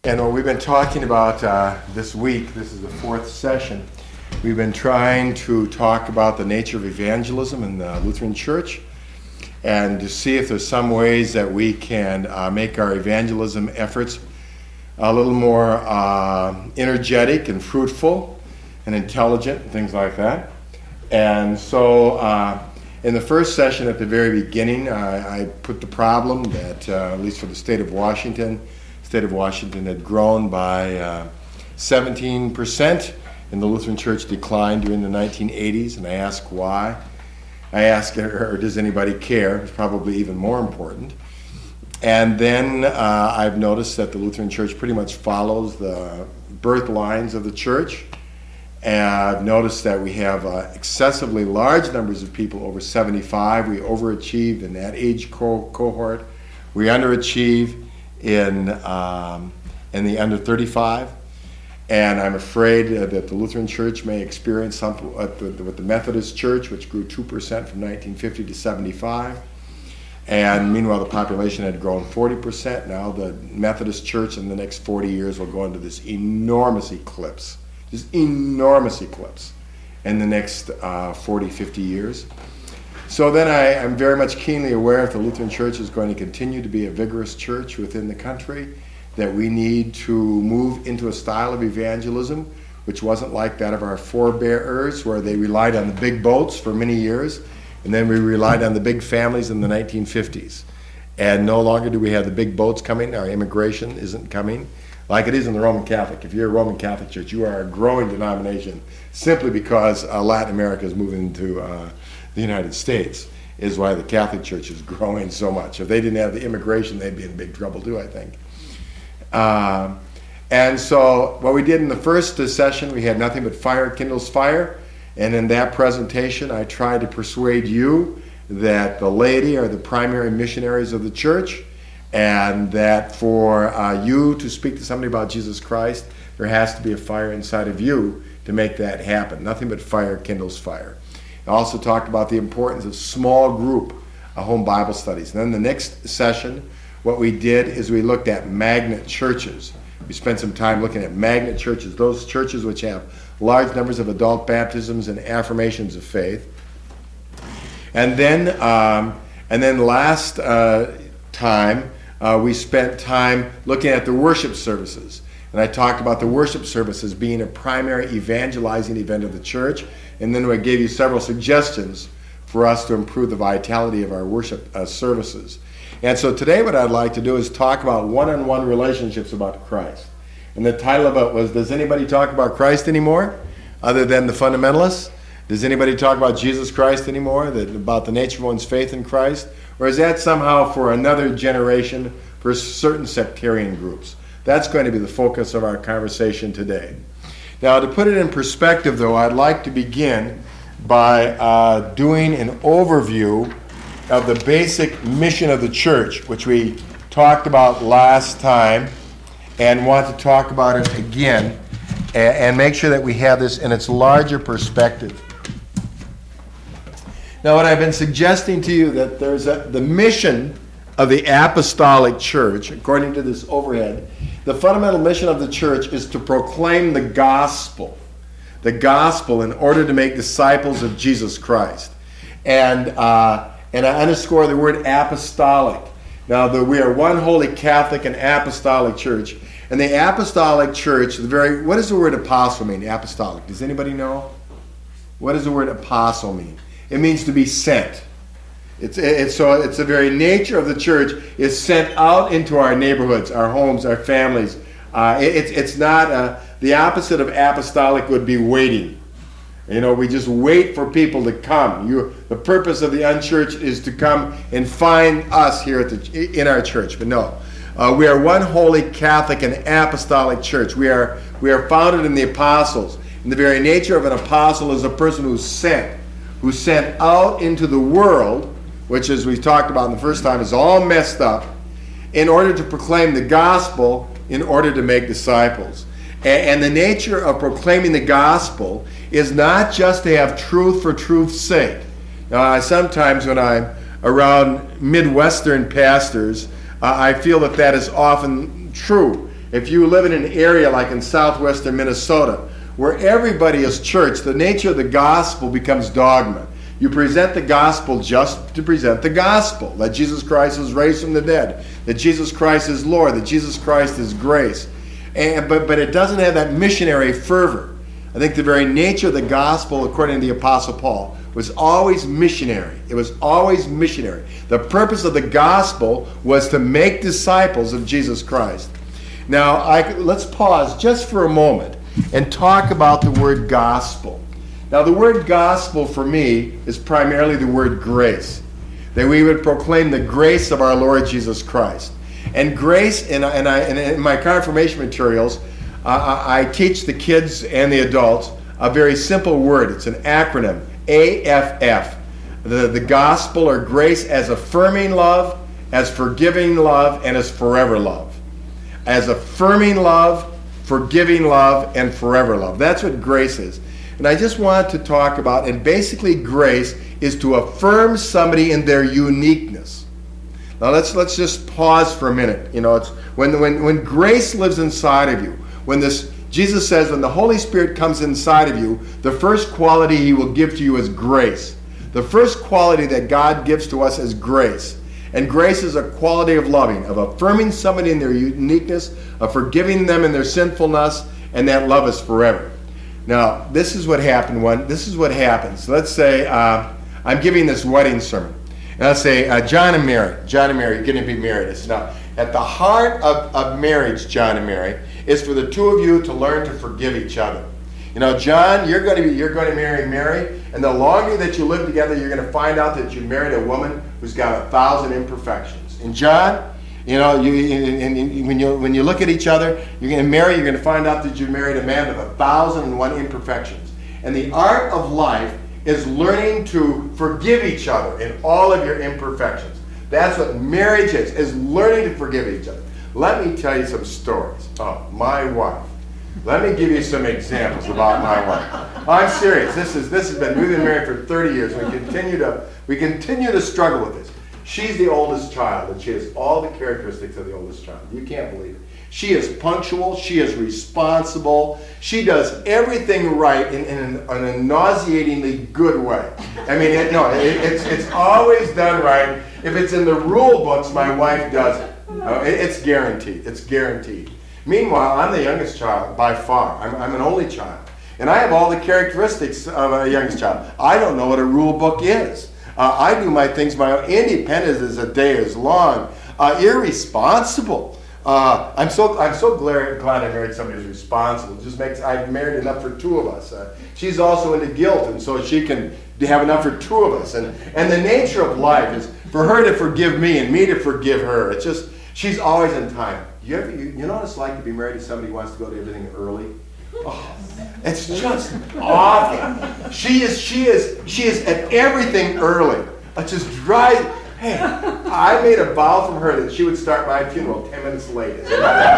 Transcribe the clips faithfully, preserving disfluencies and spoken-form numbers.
And what we've been talking about uh, this week, this is the fourth session, we've been trying to talk about the nature of evangelism in the Lutheran Church and to see if there's some ways that we can uh, make our evangelism efforts a little more uh, energetic and fruitful and intelligent and things like that. And so uh, in the first session at the very beginning, uh, I put the problem that, uh, at least for the state of Washington, the state of Washington had grown by uh, seventeen percent, and the Lutheran Church declined during the nineteen eighties, and I asked why. I asked, or does anybody care? It's probably even more important. And then uh, I've noticed that the Lutheran Church pretty much follows the birth lines of the church. And I've noticed that we have uh, excessively large numbers of people over seventy-five. We overachieved in that age co- cohort. We underachieve in, um, in the under thirty-five. And I'm afraid uh, that the Lutheran Church may experience something with the, with the Methodist Church, which grew two percent from nineteen fifty to seventy-five. And meanwhile, the population had grown forty percent. Now the Methodist Church in the next forty years will go into this enormous eclipse, this enormous eclipse in the next uh, forty, fifty years. So then I, I'm very much keenly aware if the Lutheran Church is going to continue to be a vigorous church within the country, that we need to move into a style of evangelism which wasn't like that of our forebears, where they relied on the big boats for many years, and then we relied on the big families in the nineteen fifties. And no longer do we have the big boats coming. Our immigration isn't coming like it is in the Roman Catholic. If you're a Roman Catholic church, you are a growing denomination simply because uh, Latin America is moving into uh, the United States, is why the Catholic Church is growing so much. If they didn't have the immigration, they'd be in big trouble too, I think. Uh, and so what we did in the first session, we had nothing but fire kindles fire. And in that presentation, I tried to persuade you that the laity are the primary missionaries of the church, and that for uh, you to speak to somebody about Jesus Christ, there has to be a fire inside of you to make that happen. Nothing but fire kindles fire. I also talked about the importance of small group uh, home Bible studies. And then the next session, what we did is we looked at magnet churches. We spent some time looking at magnet churches, those churches which have large numbers of adult baptisms and affirmations of faith. And then, um, and then last uh, time, uh, we spent time looking at the worship services. And I talked about the worship services being a primary evangelizing event of the church. And then I gave you several suggestions for us to improve the vitality of our worship uh, services. And so today what I'd like to do is talk about one-on-one relationships about Christ. And the title of it was, does anybody talk about Christ anymore other than the fundamentalists? Does anybody talk about Jesus Christ anymore, that, about the nature of one's faith in Christ? Or is that somehow for another generation, for certain sectarian groups? That's going to be the focus of our conversation today. Now, to put it in perspective, though, I'd like to begin by uh, doing an overview of the basic mission of the church, which we talked about last time, and want to talk about it again, and, and make sure that we have this in its larger perspective. Now, what I've been suggesting to you, that there's a, the mission of the apostolic church, according to this overhead, the fundamental mission of the church is to proclaim the gospel, the gospel in order to make disciples of Jesus Christ. And uh, and I underscore the word apostolic. Now, the, we are one holy Catholic and apostolic church. And the apostolic church, the very, what does the word apostle mean, apostolic? Does anybody know? What does the word apostle mean? It means to be sent. It's, it's so it's the very nature of the church is sent out into our neighborhoods, our homes, our families. Uh, it, it's it's not uh, the opposite of apostolic would be waiting. You know, we just wait for people to come. You, the purpose of the unchurched is to come and find us here at the in our church. But no, uh, we are one holy Catholic and apostolic church. We are we are founded in the apostles. And the very nature of an apostle is a person who's sent, who's sent out into the world, which, as we talked about in the first time, is all messed up, in order to proclaim the gospel, in order to make disciples. And, and the nature of proclaiming the gospel is not just to have truth for truth's sake. Now, I, sometimes when I'm around Midwestern pastors, uh, I feel that that is often true. if you live in an area like in southwestern Minnesota, where everybody is church, the nature of the gospel becomes dogma. You present the gospel just to present the gospel, that Jesus Christ was raised from the dead, that Jesus Christ is Lord, that Jesus Christ is grace. And, but, but it doesn't have that missionary fervor. I think the very nature of the gospel, according to the Apostle Paul, was always missionary. It was always missionary. The purpose of the gospel was to make disciples of Jesus Christ. Now, I, let's pause just for a moment and talk about the word gospel. Now, the word gospel for me is primarily the word grace, that we would proclaim the grace of our Lord Jesus Christ. And grace, and, and, I, and in my confirmation materials, uh, I teach the kids and the adults a very simple word. It's an acronym, A F F. The, the gospel or grace as affirming love, as forgiving love, and as forever love. As affirming love, forgiving love, and forever love. That's what grace is. And I just want to talk about, and basically grace is to affirm somebody in their uniqueness. Now let's let's just pause for a minute. You know, it's when when when grace lives inside of you, when this Jesus says when the Holy Spirit comes inside of you, the first quality he will give to you is grace. The first quality that God gives to us is grace. And grace is a quality of loving, of affirming somebody in their uniqueness, of forgiving them in their sinfulness, and that love is forever. Now, this is what happened when, this is what happens. Let's say uh, I'm giving this wedding sermon. And I'll say, uh, John and Mary, John and Mary, you're going to be married. I said, now, at the heart of, of marriage, John and Mary, is for the two of you to learn to forgive each other. You know, John, you're going to be, you're going to marry Mary, and the longer that you live together, you're going to find out that you married a woman who's got a thousand imperfections. And John, you know, you, and, and when you when you look at each other, you're going to marry. You're going to find out that you married a man with a thousand and one imperfections. And the art of life is learning to forgive each other in all of your imperfections. That's what marriage is: is learning to forgive each other. Let me tell you some stories. Oh, my wife. Let me give you some examples about my wife. I'm serious. This is this has been we've been married for thirty years. We continue to we continue to struggle with this. She's the oldest child, and she has all the characteristics of the oldest child. You can't believe it. She is punctual. She is responsible. She does everything right in, in, an, in a nauseatingly good way. I mean, it, no, it, it's it's always done right. If it's in the rule books, my wife does it. Uh, it it's guaranteed. It's guaranteed. Meanwhile, I'm the youngest child by far. I'm, I'm an only child. And I have all the characteristics of a youngest child. I don't know what a rule book is. Uh, I do my things my own. Independent as a day is long. Uh, irresponsible. Uh, I'm so I'm so glad, glad I married somebody who's responsible. It just makes I've married enough for two of us. Uh, she's also into guilt, and so she can have enough for two of us. And and the nature of life is for her to forgive me and me to forgive her. It's just she's always in time. You ever you, you know what it's like to be married to somebody who wants to go to everything early? Oh, it's just awful. She is, she is, she is at everything early. It just drives. Hey, I made a vow from her that she would start my funeral ten minutes late. Serious.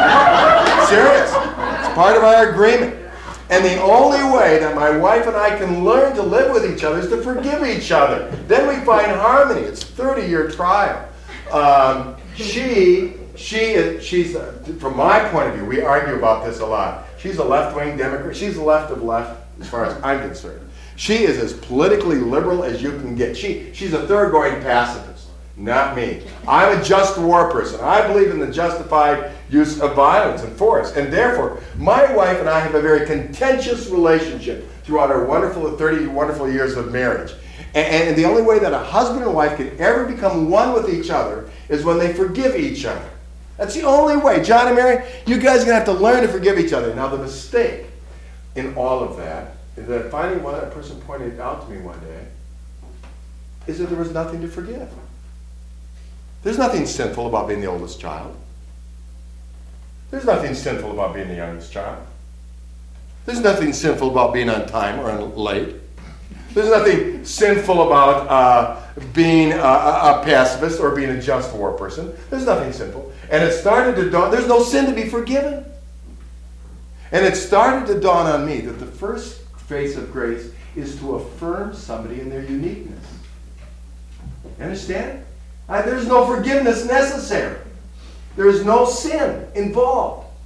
It's part of our agreement. And the only way that my wife and I can learn to live with each other is to forgive each other. Then we find harmony. It's a thirty-year trial. Um, she, she is, she's, uh, from my point of view, we argue about this a lot. She's a left-wing Democrat. She's the left of left, as far as I'm concerned. She is as politically liberal as you can get. She, she's a thoroughgoing pacifist, not me. I'm a just war person. I believe in the justified use of violence and force. And therefore, my wife and I have a very contentious relationship throughout our wonderful thirty wonderful years of marriage. And, and the only way that a husband and wife can ever become one with each other is when they forgive each other. That's the only way. John and Mary, you guys are going to have to learn to forgive each other. Now, the mistake in all of that is that finally one person pointed out to me one day is that there was nothing to forgive. There's nothing sinful about being the oldest child. There's nothing sinful about being the youngest child. There's nothing sinful about being on time or late. There's nothing sinful about uh, being a, a pacifist or being a just war person. There's nothing sinful. And it started to dawn, there's no sin to be forgiven. And it started to dawn on me that the first phase of grace is to affirm somebody in their uniqueness. You understand? Uh, there's no forgiveness necessary. There is no sin involved.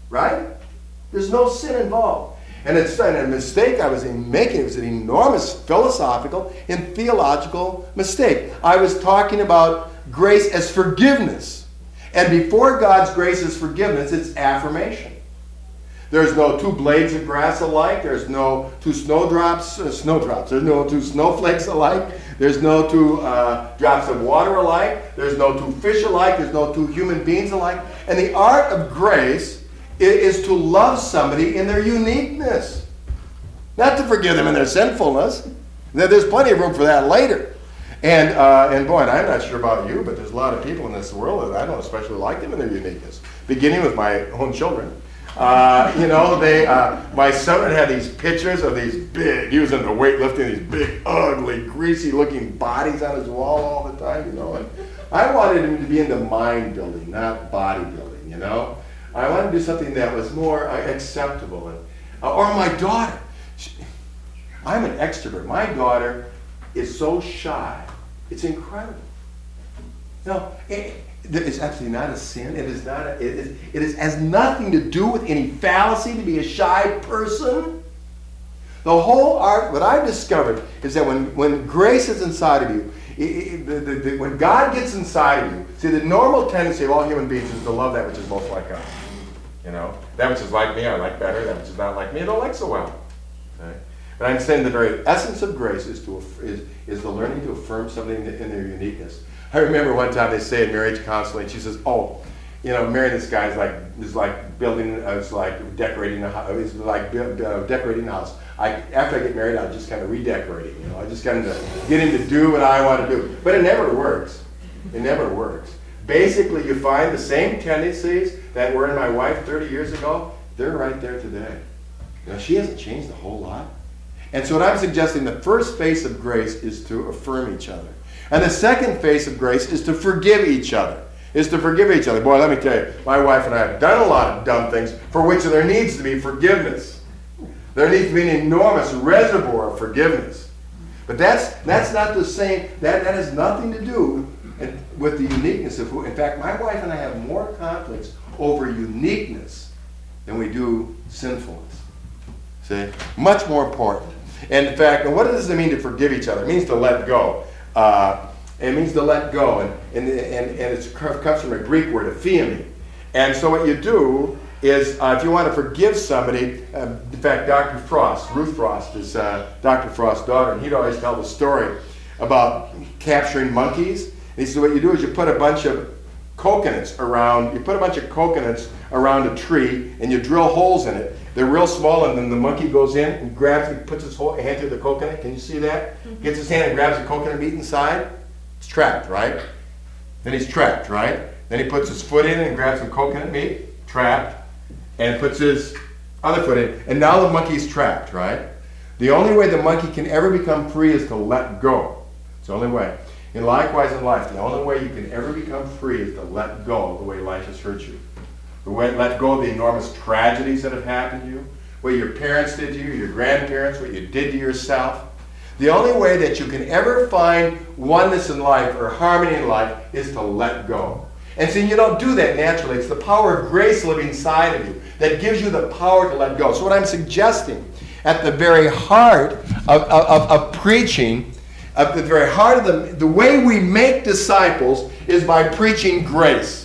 right? There's no sin involved. And it's and a mistake I was making. It was an enormous philosophical and theological mistake. I was talking about grace as forgiveness. And before God's grace is forgiveness, it's affirmation. There's no two blades of grass alike. There's no two snowdrops, uh, snowdrops. There's no two snowflakes alike. There's no two uh, drops of water alike. There's no two fish alike. There's no two human beings alike. And the art of grace is, is to love somebody in their uniqueness. Not to forgive them in their sinfulness. There's plenty of room for that later. And, uh, and boy, and I'm not sure about you, but there's a lot of people in this world that I don't especially like them in their uniqueness. Beginning with my own children. Uh, you know, they. Uh, my son would have these pictures of these big, he was into weightlifting, these big, ugly, greasy-looking bodies on his wall all the time, you know. And I wanted him to be into mind building, not bodybuilding, you know. I wanted to do something that was more uh, acceptable. And, uh, or my daughter. She, I'm an extrovert. My daughter is so shy. It's incredible. No, it, it's absolutely not a sin. It is not. A, it, is, it is, has nothing to do with any fallacy to be a shy person. The whole art, what I've discovered, is that when, when grace is inside of you, it, it, the, the, the, when God gets inside of you, see, the normal tendency of all human beings is to love that which is most like us. You know, that which is like me, I like better. That which is not like me, I don't like so well. Right? But I'm saying the very essence of grace is to is, is the learning to affirm something in, in their uniqueness. I remember one time they say in marriage counseling, she says, "Oh, you know, marrying this guy is like is like building, uh, it's like decorating a house. It's like uh, decorating a house. I after I get married, I just kind of redecorate it. You know, I just kind of get him to do what I want to do. But it never works. It never works. Basically, you find the same tendencies that were in my wife thirty years ago. They're right there today. You know, she hasn't changed a whole lot. And so what I'm suggesting, the first face of grace is to affirm each other. And the second face of grace is to forgive each other. Is to forgive each other. Boy, let me tell you, my wife and I have done a lot of dumb things for which there needs to be forgiveness. There needs to be an enormous reservoir of forgiveness. But that's that's not the same, that, that has nothing to do with the uniqueness of who. In fact, my wife and I have more conflicts over uniqueness than we do sinfulness. See? Much more important. And in fact, what does it mean to forgive each other? It means to let go. Uh, it means to let go. And, and, and, and it comes from a Greek word, aphiemi. And so what you do is, uh, if you want to forgive somebody, uh, in fact, Doctor Frost, Ruth Frost is uh, Doctor Frost's daughter, and he'd always tell the story about capturing monkeys. And he said, what you do is you put a bunch of coconuts around, you put a bunch of coconuts around a tree, and you drill holes in it. They're real small, and then the monkey goes in and grabs it, puts his whole hand through the coconut. Can you see that? Mm-hmm. Gets his hand and grabs the coconut meat inside. It's trapped, right? Then he's trapped, right? Then he puts his foot in and grabs some coconut meat, trapped, and puts his other foot in. And now the monkey's trapped, right? The only way the monkey can ever become free is to let go. It's the only way. And likewise in life, the only way you can ever become free is to let go of the way life has hurt you. The way, let go of the enormous tragedies that have happened to you, what your parents did to you, your grandparents, what you did to yourself. The only way that you can ever find oneness in life or harmony in life is to let go. And see, you don't do that naturally. It's the power of grace living inside of you that gives you the power to let go. So what I'm suggesting, at the very heart of, of, of preaching, at the very heart of the, the way we make disciples is by preaching grace.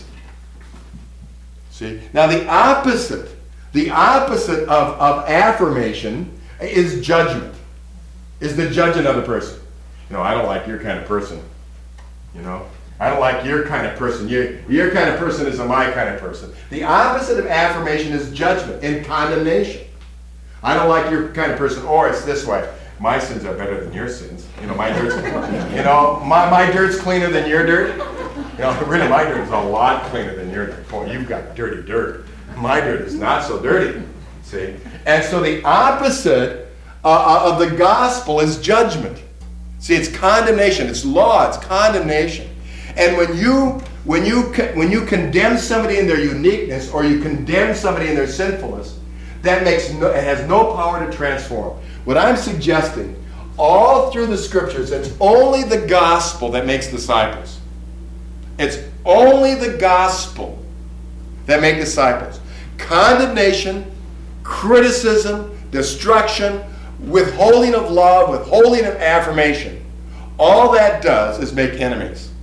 See? Now the opposite, the opposite of, of affirmation is judgment. Is to judge another person. You know, I don't like your kind of person. You know, I don't like your kind of person. Your, your kind of person isn't my kind of person. The opposite of affirmation is judgment and condemnation. I don't like your kind of person, or it's this way. My sins are better than your sins. You know, my dirt's, you know, my, my dirt's cleaner than your dirt. You know, really, my dirt is a lot cleaner than your dirt. Boy, you've got dirty dirt. My dirt is not so dirty. See? And so the opposite uh, of the gospel is judgment. See, it's condemnation. It's law. It's condemnation. And when you when you when you condemn somebody in their uniqueness, or you condemn somebody in their sinfulness, that makes no, it has no power to transform. What I'm suggesting, all through the scriptures, it's only the gospel that makes disciples. It's only the gospel that makes disciples. condemnation, criticism, destruction, withholding of love, withholding of affirmation. All that does is make enemies.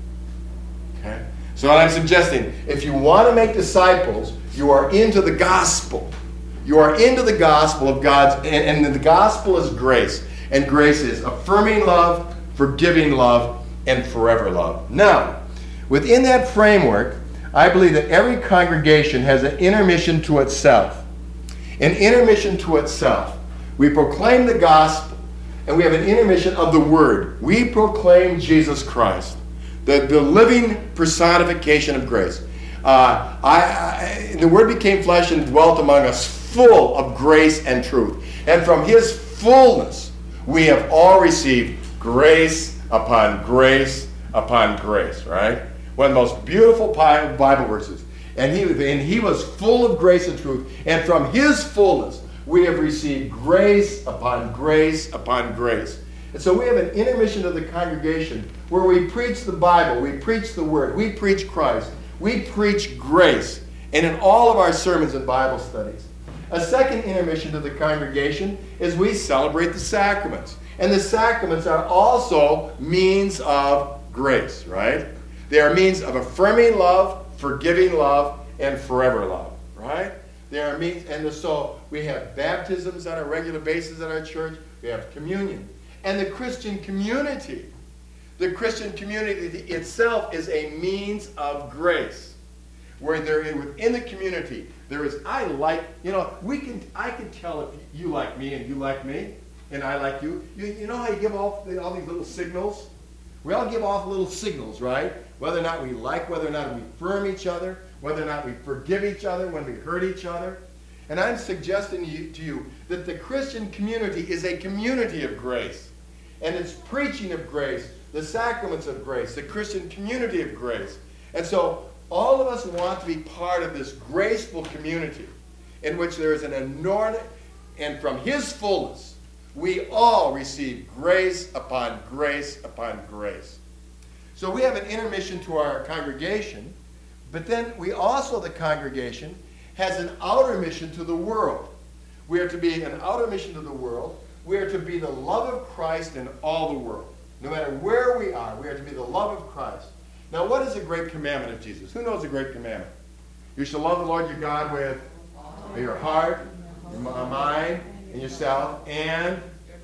Okay? So what I'm suggesting, if you want to make disciples, you are into the gospel. You are into the gospel of God's, and, and the gospel is grace. And grace is affirming love, forgiving love, and forever love. Now, within that framework, I believe that every congregation has an intermission to itself. An intermission to itself. We proclaim the gospel, and we have an intermission of the word. We proclaim Jesus Christ, the, the living personification of grace. Uh, I, I, the word became flesh and dwelt among us, full of grace and truth. And from his fullness, we have all received grace upon grace upon grace, right? One of the most beautiful Bible verses. And he, and he was full of grace and truth. And from his fullness, we have received grace upon grace upon grace. And so we have an intermission of the congregation where we preach the Bible, we preach the Word, we preach Christ, we preach grace, and in all of our sermons and Bible studies. A second intermission to the congregation is we celebrate the sacraments. And the sacraments are also means of grace, right? They are means of affirming love, forgiving love, and forever love, right? They are means, and so we have baptisms on a regular basis at our church. We have communion. And the Christian community, the Christian community itself is a means of grace. Where there within the community, there is, I like, you know, we can, I can tell if you like me and you like me, and I like you. You, you know how you give off the, all these little signals? We all give off little signals, right? Whether or not we like, whether or not we affirm each other, whether or not we forgive each other when we hurt each other. And I'm suggesting to you, to you that the Christian community is a community of grace. And it's preaching of grace, the sacraments of grace, the Christian community of grace. And so all of us want to be part of this graceful community in which there is an enormous, and from his fullness, we all receive grace upon grace upon grace. So we have an intermission to our congregation, but then we also, the congregation, has an outer mission to the world. We are to be an outer mission to the world. We are to be the love of Christ in all the world. No matter where we are, we are to be the love of Christ. Now, what is the great commandment of Jesus? Who knows the great commandment? You shall love the Lord your God with your heart, your mind, and yourself, and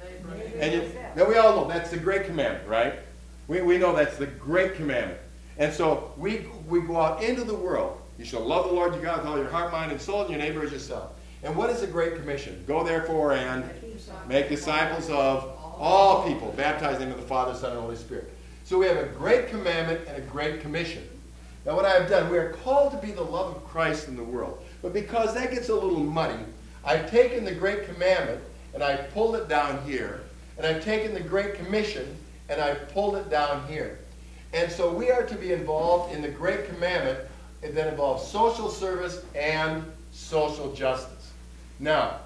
and you, now we all know that's the great commandment, right? We, we know that's the great commandment. And so we, we go out into the world. You shall love the Lord your God with all your heart, mind, and soul, and your neighbor as yourself. And what is the Great Commission? Go therefore and make disciples of all people, baptizing them in the Father, Son, and Holy Spirit. So we have a great commandment and a great commission. Now what I have done, we are called to be the love of Christ in the world. But because that gets a little muddy, I've taken the great commandment and I've pulled it down here. And I've taken the Great Commission and I've pulled it down here. And so we are to be involved in the Great Commandment that involves social service and social justice. Now,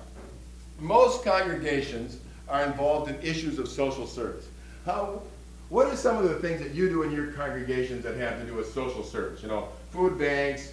most congregations are involved in issues of social service. How, what are some of the things that you do in your congregations that have to do with social service? You know, food banks,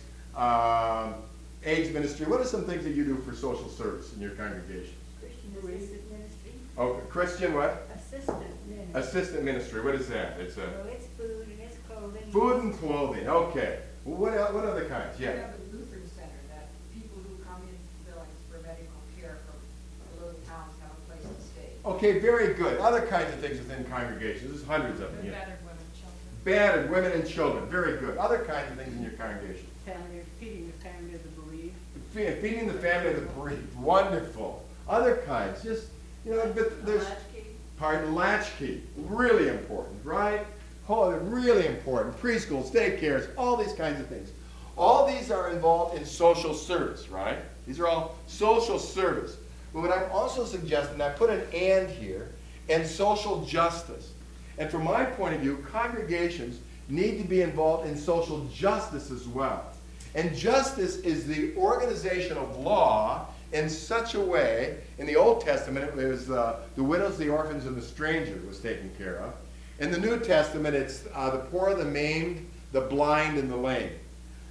um, AIDS ministry. What are some things that you do for social service in your congregation? Christian assistant ministry. Oh, Christian what? Assistant ministry. Assistant ministry. What is that? It's a So it's food and it's clothing. food and clothing. Okay. Well, what el- what other kinds? We Yeah. have a Lutheran Center that people who come into Billings for medical care from the little towns have a place to stay. Okay. Very good. Other kinds of things within congregations. There's hundreds of them. The Yeah. battered women and children. Battered women and children. Very good. Other kinds of things in your congregation. Family, feeding the family of the bereaved. Fe- Feeding the family of the bereaved. Wonderful. Other kinds. Just you know, but there's pardon latchkey. Really important, right? Oh, they're really important. Preschools, daycares, all these kinds of things. All these are involved in social service, right? These are all social service. But what I'm also suggesting, I put an and here, and social justice. And from my point of view, congregations need to be involved in social justice as well. And justice is the organization of law in such a way, in the Old Testament, it was uh, the widows, the orphans, and the stranger was taken care of. In the New Testament, it's uh, the poor, the maimed, the blind, and the lame.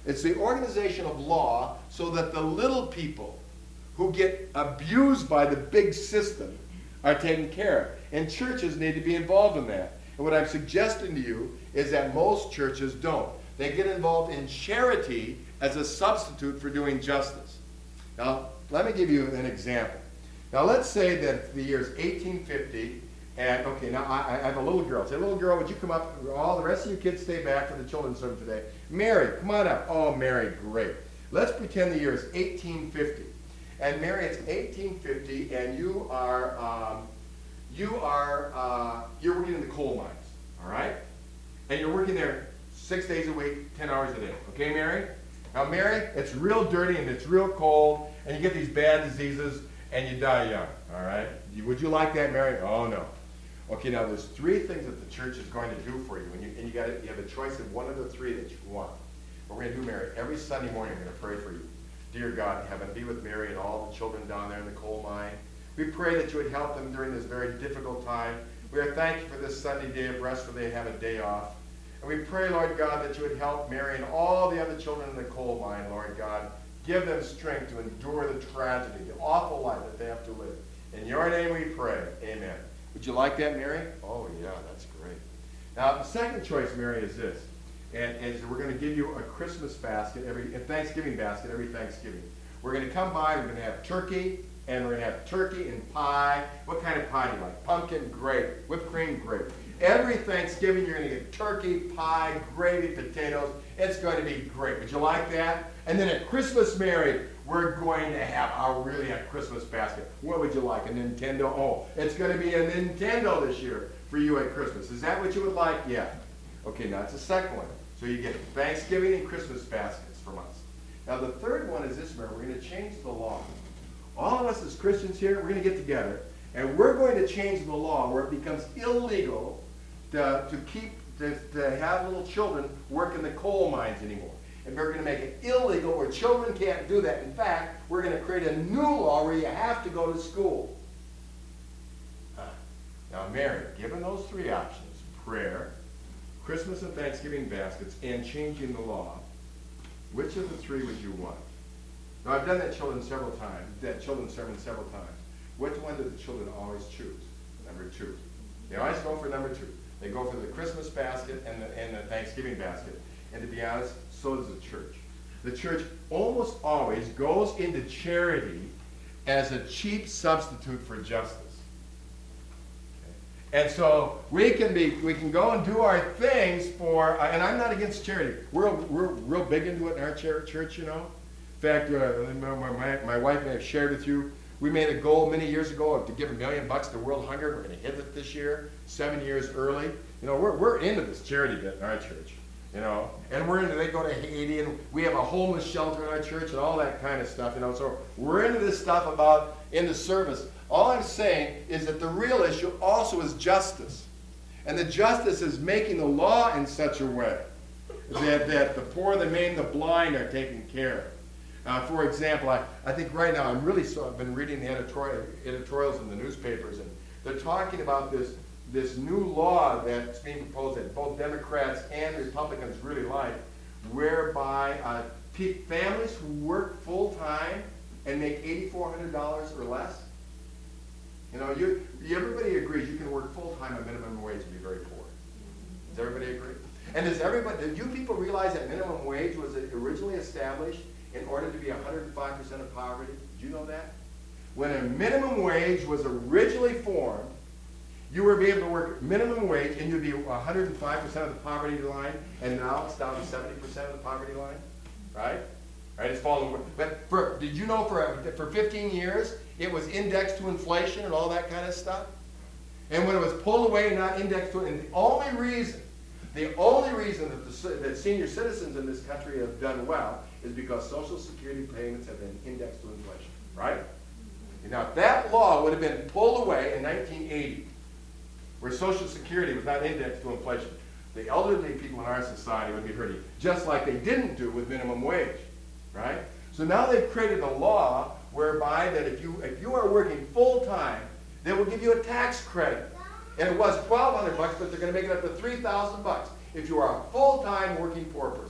It's the organization of law so that the little people who get abused by the big system are taken care of. And churches need to be involved in that. And what I'm suggesting to you is that most churches don't. They get involved in charity as a substitute for doing justice. Now, let me give you an example. Now, let's say that the year is eighteen fifty, and, okay, now I, I have a little girl. Say, little girl, would you come up? All the rest of you kids stay back for the children's service today. Mary, come on up. Oh, Mary, great. Let's pretend the year is eighteen fifty. And Mary, it's eighteen fifty, and you are, um, you are, uh, you're working in the coal mines, all right? And you're working there six days a week, ten hours a day. Okay, Mary? Now, Mary, it's real dirty and it's real cold, and you get these bad diseases, and you die young, all right? You- Would you like that, Mary? Oh, no. Okay, now there's three things that the church is going to do for you, and you, and you, got you have a choice of one of the three that you want. What we're going to do, Mary, every Sunday morning we're going to pray for you. Dear God in heaven, be with Mary and all the children down there in the coal mine. We pray that you would help them during this very difficult time. We are thankful for this Sunday day of rest where they have a day off. And we pray, Lord God, that you would help Mary and all the other children in the coal mine, Lord God. Give them strength to endure the tragedy, the awful life that they have to live. In your name we pray. Amen. Would you like that, Mary? Oh, yeah, that's great. Now, the second choice, Mary, is this. And is we're going to give you a Christmas basket, every a Thanksgiving basket every Thanksgiving. We're going to come by, we're going to have turkey, and we're going to have turkey and pie. What kind of pie do you like? Pumpkin, great. Whipped cream, great. Every Thanksgiving, you're going to get turkey, pie, gravy, potatoes. It's going to be great. Would you like that? And then at Christmas, Mary, we're going to have our really a Christmas basket. What would you like? A Nintendo? Oh, it's going to be a Nintendo this year for you at Christmas. Is that what you would like? Yeah. Okay, now it's the second one. So you get Thanksgiving and Christmas baskets from us. Now the third one is this, Mary. We're going to change the law. All of us as Christians here, we're going to get together, and we're going to change the law where it becomes illegal to, to keep, to, to have little children work in the coal mines anymore. And we're going to make it illegal where children can't do that. In fact, we're going to create a new law where you have to go to school. Uh, now, Mary, given those three options, prayer, Christmas and Thanksgiving baskets, and changing the law, which of the three would you want? Now, I've done that children several times, that children's sermon several times. Which one do the children always choose? Number two. They always go for number two. They go for the Christmas basket and the, and the Thanksgiving basket. And to be honest, so does the church. The church almost always goes into charity as a cheap substitute for justice. And so we can be, we can go and do our things for, uh, and I'm not against charity. We're, we're real big into it in our church, you know. In fact, uh, my, my wife may have shared with you, we made a goal many years ago to give a million bucks to World Hunger. We're going to hit it this year, seven years early. You know, we're, we're into this charity bit in our church, you know. And we're into, they go to Haiti, and we have a homeless shelter in our church and all that kind of stuff, you know. So we're into this stuff about in the service. All I'm saying is that the real issue also is justice. And the justice is making the law in such a way that, that the poor, the maimed, the blind are taken care of. Uh, for example, I, I think right now I'm really so I've been reading the editorial, editorials in the newspapers, and they're talking about this, this new law that's being proposed that both Democrats and Republicans really like, whereby uh, families who work full-time and make eight thousand four hundred dollars or less. You know, you, everybody agrees you can work full-time at minimum wage and be very poor. Does everybody agree? And does everybody, did you people realize that minimum wage was originally established in order to be one hundred five percent of poverty? Did you know that? When a minimum wage was originally formed, you were able to work minimum wage and you'd be one hundred five percent of the poverty line, and now it's down to seventy percent of the poverty line, right? Right, it's fallen. But for, did you know for, for fifteen years, it was indexed to inflation and all that kind of stuff? And when it was pulled away and not indexed to it, and the only reason, the only reason that, the, that senior citizens in this country have done well is because Social Security payments have been indexed to inflation, right? Now, if that law would have been pulled away in nineteen eighty, where Social Security was not indexed to inflation, the elderly people in our society would be hurting, just like they didn't do with minimum wage, right? So now they've created a law whereby that if you if you are working full time, they will give you a tax credit. And it was twelve hundred bucks, but they're going to make it up to three thousand bucks if you are a full time working poor person.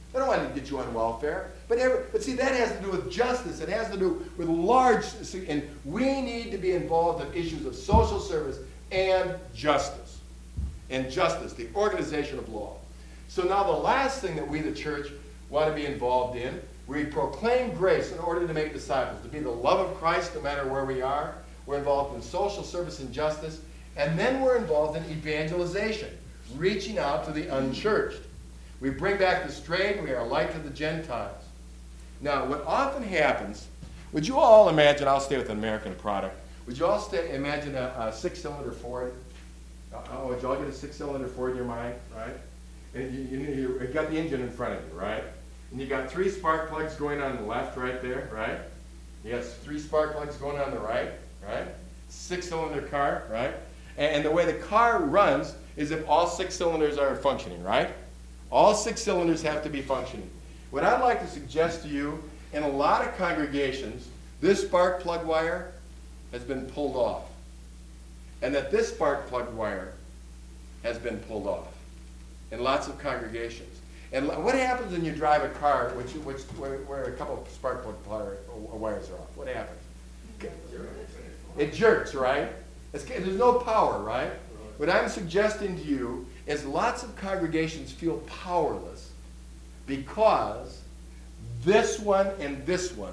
I don't want to get you on welfare. But, every, but see, that has to do with justice. It has to do with large, and we need to be involved in issues of social service and justice. And justice, the organization of law. So now the last thing that we, the church, want to be involved in, we proclaim grace in order to make disciples, to be the love of Christ no matter where we are. We're involved in social service and justice. And then we're involved in evangelization, reaching out to the unchurched. We bring back the strayed. We are a light to the Gentiles. Now, what often happens, would you all imagine, I'll stay with an American product, would you all stay, imagine a, a six-cylinder Ford? Oh, would you all get a six-cylinder Ford in your mind, right? And you, you, you, you got the engine in front of you, right? And you got three spark plugs going on the left, right there, right? You got three spark plugs going on the right, right? Six-cylinder car, right? And, and the way the car runs is if all six cylinders are functioning, right? All six cylinders have to be functioning. What I'd like to suggest to you, in a lot of congregations, this spark plug wire has been pulled off. And that this spark plug wire has been pulled off in lots of congregations. And what happens when you drive a car which, which, where, where a couple of spark plug wires are off? What happens? It jerks, right? It's, there's no power, right? What I'm suggesting to you is lots of congregations feel powerless because this one and this one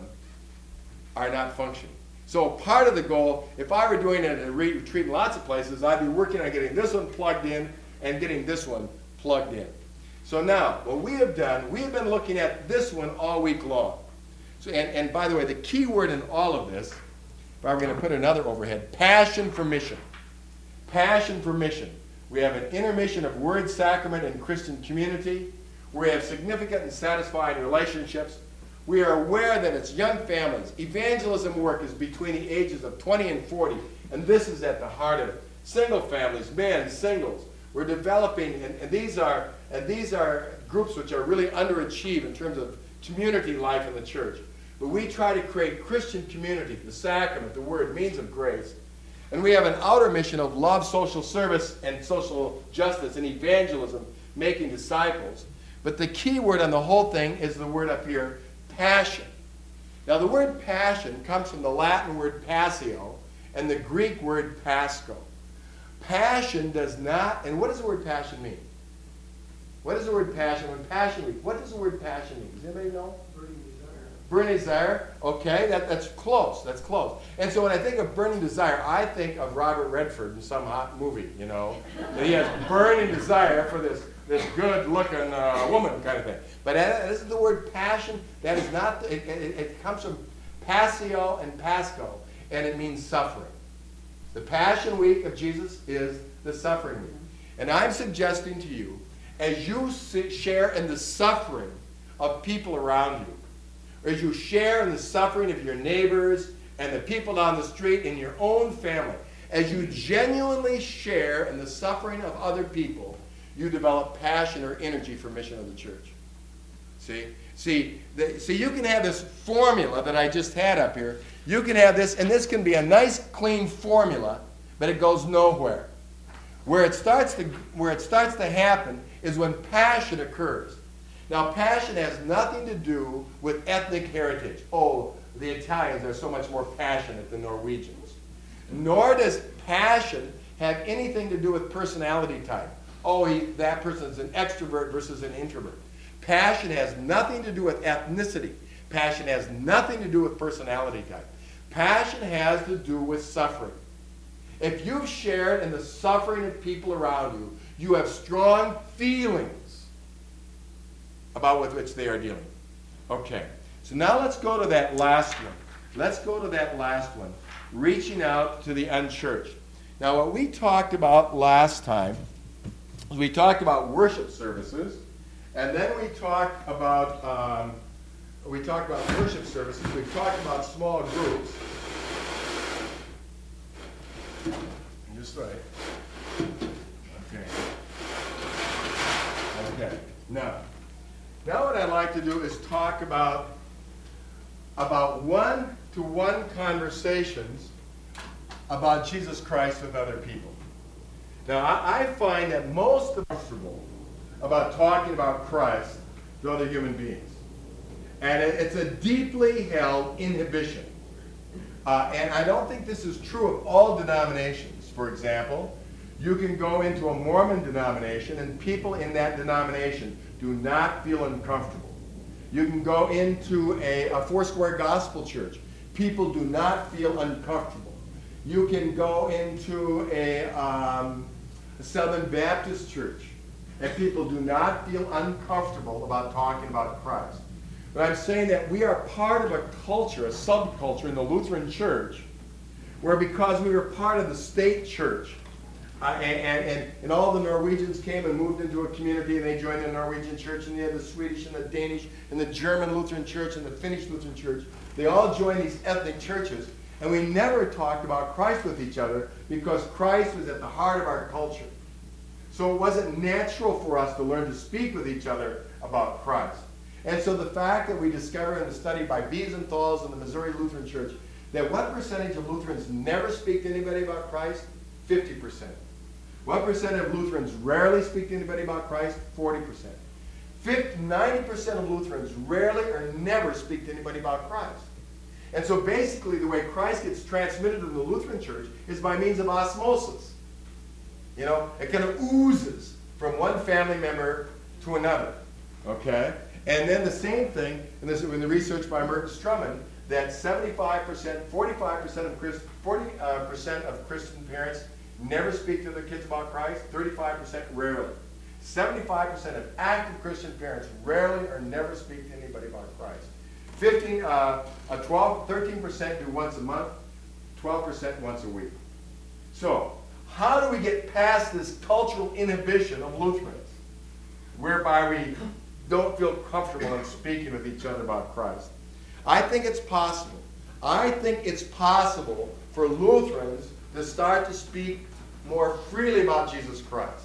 are not functioning. So part of the goal, if I were doing it at a retreat in lots of places, I'd be working on getting this one plugged in and getting this one plugged in. So now, what we have done, we have been looking at this one all week long. So, and, and by the way, the key word in all of this, if I were going to put another overhead, passion for mission. Passion for mission. We have an intermission of word, sacrament, and Christian community. We have significant and satisfying relationships. We are aware that it's young families. Evangelism work is between the ages of twenty and forty, and this is at the heart of it. Single families, men, singles. We're developing, and, and these are and these are groups which are really underachieved in terms of community life in the church. But we try to create Christian community, the sacrament, the word, means of grace. And we have an outer mission of love, social service, and social justice, and evangelism, making disciples. But the key word on the whole thing is the word up here, passion. Now the word passion comes from the Latin word passio and the Greek word pasco. Passion does not, and what does the word passion mean? What does the word passion, when passion mean, what does the word passion mean? Does anybody know? Burning desire. Burning desire, okay, that, that's close, that's close. And so when I think of burning desire, I think of Robert Redford in some hot movie, you know. That he has burning desire for this, this good-looking uh, woman kind of thing. But uh, this is the word passion. That is not, it, it, it comes from passio and pasco, and it means suffering. The Passion Week of Jesus is the suffering week. And I'm suggesting to you, as you share in the suffering of people around you, or as you share in the suffering of your neighbors and the people down the street in your own family, as you genuinely share in the suffering of other people, you develop passion or energy for mission of the church. See? See, the, see, you can have this formula that I just had up here. You can have this, and this can be a nice, clean formula, but it goes nowhere. Where it starts to, where it starts to happen is when passion occurs. Now, passion has nothing to do with ethnic heritage. Oh, the Italians are so much more passionate than Norwegians. Nor does passion have anything to do with personality type. Oh, he, that person is an extrovert versus an introvert. Passion has nothing to do with ethnicity. Passion has nothing to do with personality type. Passion has to do with suffering. If you've shared in the suffering of people around you, you have strong feelings about with which they are dealing. Okay, so now let's go to that last one. Let's go to that last one, reaching out to the unchurched. Now, what we talked about last time, we talked about worship services, and then we talked about um, we talked about worship services. We talked about small groups. Just right. Okay. Okay. Now, now what I'd like to do is talk about about one-to-one conversations about Jesus Christ with other people. Now, I, I find that most of comfortable about talking about Christ to other human beings. And it, it's a deeply held inhibition. Uh, and I don't think this is true of all denominations. For example, you can go into a Mormon denomination and people in that denomination do not feel uncomfortable. You can go into a, a Foursquare Gospel Church. People do not feel uncomfortable. You can go into a, um, a Southern Baptist church and people do not feel uncomfortable about talking about Christ. But I'm saying that we are part of a culture, a subculture in the Lutheran Church, where because we were part of the state church, uh, and, and, and all the Norwegians came and moved into a community and they joined the Norwegian church, and they had the Swedish and the Danish and the German Lutheran church and the Finnish Lutheran church. They all joined these ethnic churches, and we never talked about Christ with each other because Christ was at the heart of our culture. So it wasn't natural for us to learn to speak with each other about Christ. And so the fact that we discover in the study by Biesenthal's and the Missouri Lutheran Church that what percentage of Lutherans never speak to anybody about Christ? fifty percent. What percent of Lutherans rarely speak to anybody about Christ? forty percent. ninety percent of Lutherans rarely or never speak to anybody about Christ. And so basically the way Christ gets transmitted in the Lutheran Church is by means of osmosis. You know, it kind of oozes from one family member to another. Okay? And then the same thing, and this is in the research by Merton Strumman, that seventy-five percent, forty-five percent of Christ, forty percent of Christian parents never speak to their kids about Christ, thirty-five percent rarely. seventy-five percent of active Christian parents rarely or never speak to anybody about Christ. fifteen, uh, uh, twelve, thirteen percent do once a month, twelve percent once a week. So, how do we get past this cultural inhibition of Lutherans, whereby we don't feel comfortable in speaking with each other about Christ? I think it's possible. I think it's possible for Lutherans to start to speak more freely about Jesus Christ.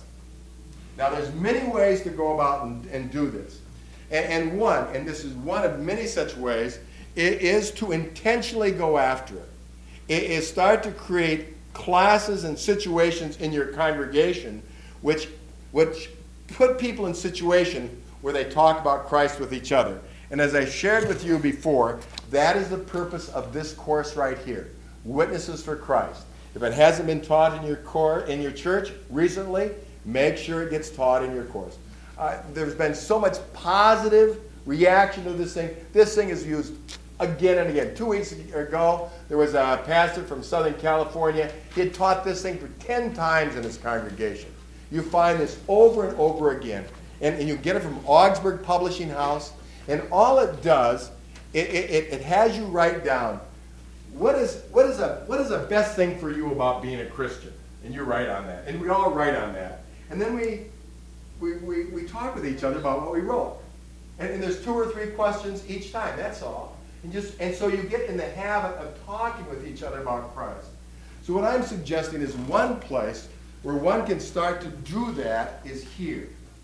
Now, there's many ways to go about and, and do this. And, and one, and this is one of many such ways, it is to intentionally go after it. It is start to create classes and situations in your congregation which, which put people in situations where they talk about Christ with each other. And as I shared with you before, that is the purpose of this course right here, Witnesses for Christ. If it hasn't been taught in your core, in your church recently, make sure it gets taught in your course. Uh, there's been so much positive reaction to this thing. This thing is used again and again. Two weeks ago, there was a pastor from Southern California. He had taught this thing for ten times in his congregation. You find this over and over again. And, and you get it from Augsburg Publishing House. And all it does, it, it, it has you write down, what is, what, is a, what is the best thing for you about being a Christian? And you write on that. And we all write on that. And then we, we, we, we talk with each other about what we wrote. And, and there's two or three questions each time, that's all. And, just, and so you get in the habit of talking with each other about Christ. So what I'm suggesting is one place where one can start to do that is here.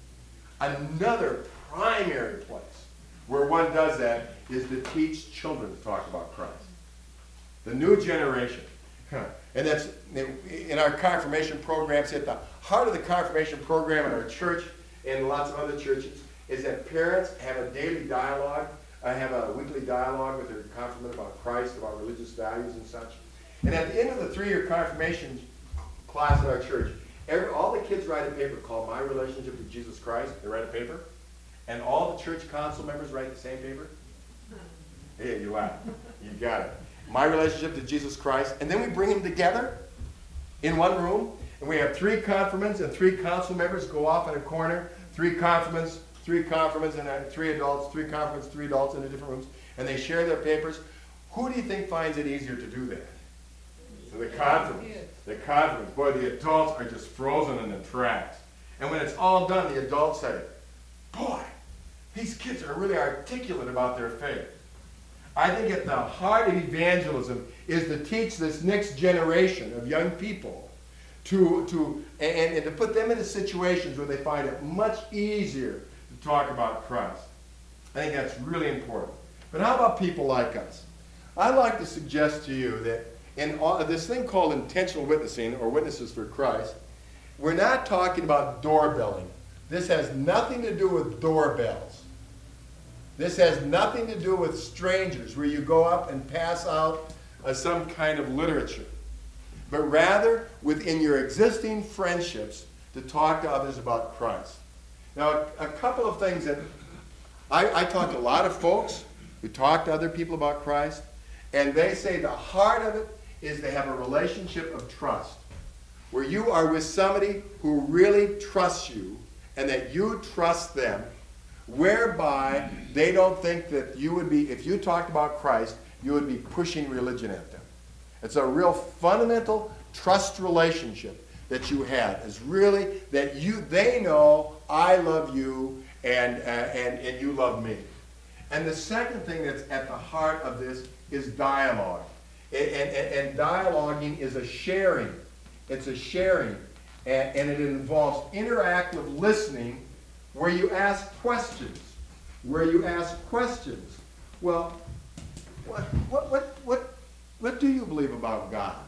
Another primary place where one does that is to teach children to talk about Christ. The new generation. And that's in our confirmation programs, at the heart of the confirmation program in our church and lots of other churches is that parents have a daily dialogue, uh, have a weekly dialogue with their confirmant about Christ, about religious values and such. And at the end of the three-year confirmation class at our church, every, all the kids write a paper called My Relationship to Jesus Christ. They write a paper. And all the church council members write the same paper. Yeah, you laugh. You got it. My Relationship to Jesus Christ. And then we bring them together in one room. And we have three confirmants and three council members go off in a corner. Three confirmants, three confirmants, and uh, three adults, three confirmants, three adults in the different rooms. And they share their papers. Who do you think finds it easier to do that? So the confirmants. The confirmants. Boy, the adults are just frozen in the tracks. And when it's all done, the adults say, boy, these kids are really articulate about their faith. I think at the heart of evangelism is to teach this next generation of young people to, to and, and to put them into situations where they find it much easier to talk about Christ. I think that's really important. But how about people like us? I'd like to suggest to you that in all, this thing called intentional witnessing, or Witnesses for Christ, we're not talking about doorbelling. This has nothing to do with doorbells. This has nothing to do with strangers where you go up and pass out uh, some kind of literature, but rather within your existing friendships to talk to others about Christ. Now, a, a couple of things that I, I talk to a lot of folks who talk to other people about Christ, and they say the heart of it is to have a relationship of trust, where you are with somebody who really trusts you and that you trust them, whereby they don't think that you would be, if you talked about Christ, you would be pushing religion at them. It's a real fundamental trust relationship that you have. It's really that you, they know I love you and, uh, and, and you love me. And the second thing that's at the heart of this is dialogue. And, and, and dialoguing is a sharing. It's a sharing. And, and it involves interactive listening where you ask questions. Where you ask questions. Well, what, what, what, what, what do you believe about God?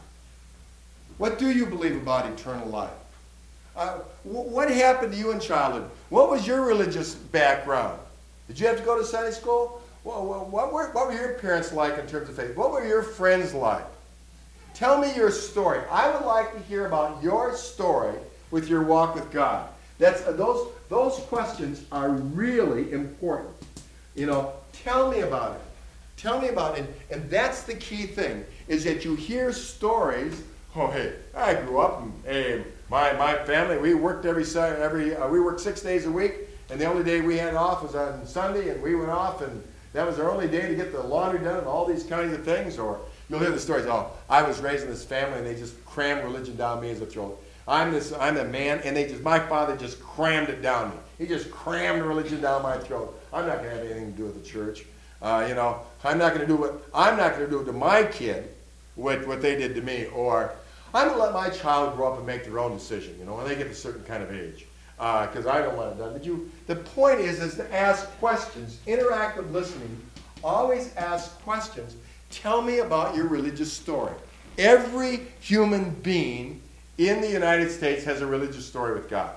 What do you believe about eternal life? Uh, what happened to you in childhood? What was your religious background? Did you have to go to Sunday school? Well, what were, what were your parents like in terms of faith? What were your friends like? Tell me your story. I would like to hear about your story with your walk with God. That's, uh, those, those questions are really important. You know, tell me about it. Tell me about it. And, and that's the key thing, is that you hear stories. Oh, hey, I grew up and hey, my, my family, we worked every, every uh, we worked six days a week, and the only day we had off was on Sunday, and we went off, and that was our only day to get the laundry done and all these kinds of things. Or you'll hear the stories, oh, I was raised in this family, and they just crammed religion down me as a throat. I'm this, I'm a man, and they just, my father just crammed it down me. He just crammed religion down my throat. I'm not going to have anything to do with the church. Uh, you know, I'm not going to do what, I'm not going to do to my kid what, what they did to me. Or I'm going to let my child grow up and make their own decision, you know, when they get to a certain kind of age. Because uh, I don't want it done. But you, the point is, is to ask questions. Interactive listening. Always ask questions. Tell me about your religious story. Every human being in the United States has a religious story with God.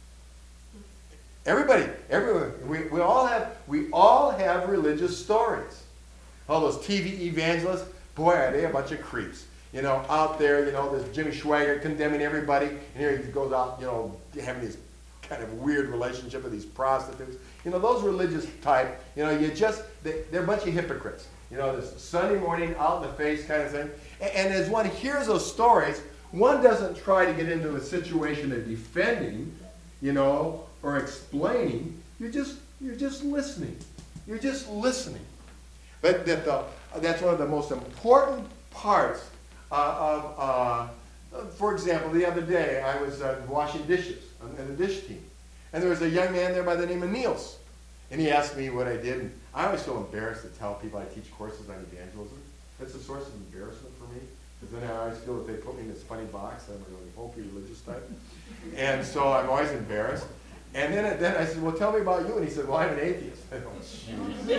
Everybody, everyone, we, we all have, we all have religious stories. All those T V evangelists, boy, are they a bunch of creeps. You know, out there, you know, there's Jimmy Swaggart condemning everybody, and here he goes out, you know, having these kind of weird relationship with these prostitutes. You know, those religious type, you know, you just, they, they're a bunch of hypocrites. You know, this Sunday morning, out in the face kind of thing. And, and as one hears those stories, one doesn't try to get into a situation of defending, you know, or explaining. You're just, you're just listening. You're just listening. But that the, that's one of the most important parts uh, of, uh, for example, the other day I was uh, washing dishes in the dish team. And there was a young man there by the name of Niels. And he asked me what I did. And I always feel embarrassed to tell people I teach courses on evangelism. That's a source of embarrassment for me. Because then I always feel that they put me in this funny box. I'm a really hokey religious type. And so I'm always embarrassed. And then, then I said, well, tell me about you. And he said, well, I'm an atheist. I go, jeez.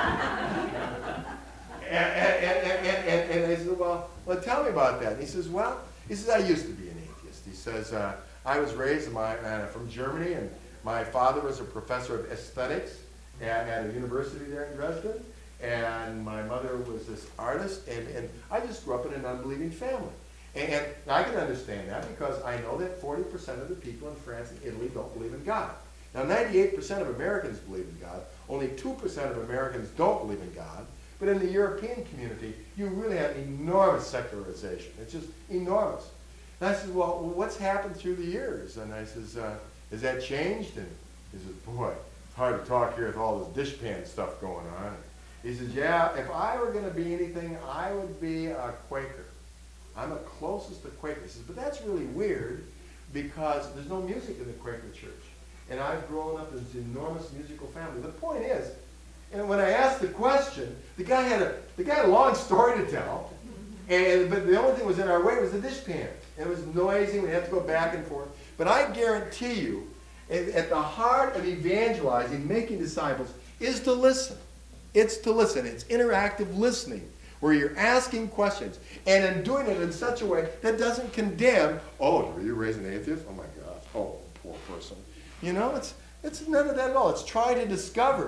and, and, and, and, and, and I said, well, well, tell me about that. And he says, well, he says, I used to be an atheist. He says, uh, I was raised my, uh, from Germany, and my father was a professor of aesthetics at, at a university there in Dresden, and my mother was this artist, and, and I just grew up in an unbelieving family. And, and I can understand that because I know that forty percent of the people in France and Italy don't believe in God. Now, ninety-eight percent of Americans believe in God. Only two percent of Americans don't believe in God. But in the European community, you really have enormous secularization. It's just enormous. And I said, well, what's happened through the years? And I says, uh, has that changed? And he says, boy, it's hard to talk here with all this dishpan stuff going on. He says, yeah, if I were going to be anything, I would be a Quaker. I'm the closest to Quaker. He says, but that's really weird because there's no music in the Quaker church. And I've grown up in this enormous musical family. The point is, and when I asked the question, the guy had a the guy had a long story to tell, and but the only thing was in our way was the dishpan. And it was noisy. We had to go back and forth. But I guarantee you, at the heart of evangelizing, making disciples, is to listen. It's to listen. It's interactive listening, where you're asking questions, and in doing it in such a way that doesn't condemn. Oh, were you raised an atheist? Oh my gosh. Oh, poor person. You know, it's it's none of that at all. It's try to discover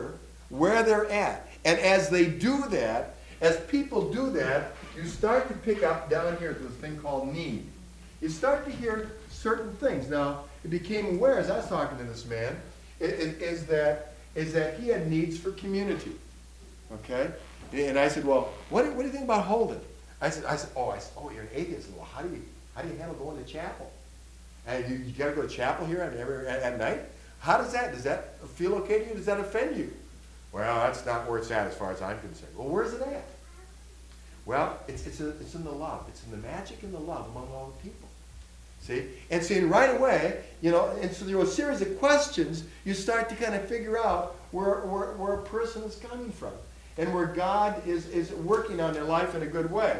where they're at. And as they do that, as people do that, you start to pick up down here this thing called need. You start to hear certain things. Now, it became aware as I was talking to this man, is, is that is that he had needs for community. Okay? And I said, well, what do, what do you think about Holden? I said, I said, oh, I said, oh, you're an atheist. Well, how do you how do you handle going to chapel? And you, you got to go to chapel here at, every, at, at night? How does that? Does that feel okay to you? Does that offend you? Well, that's not where it's at as far as I'm concerned. Well, where's it at? Well, it's it's, a, it's in the love. It's in the magic and the love among all the people. See? And seeing right away, you know, and so through a series of questions, you start to kind of figure out where, where, where a person is coming from and where God is, is working on their life in a good way.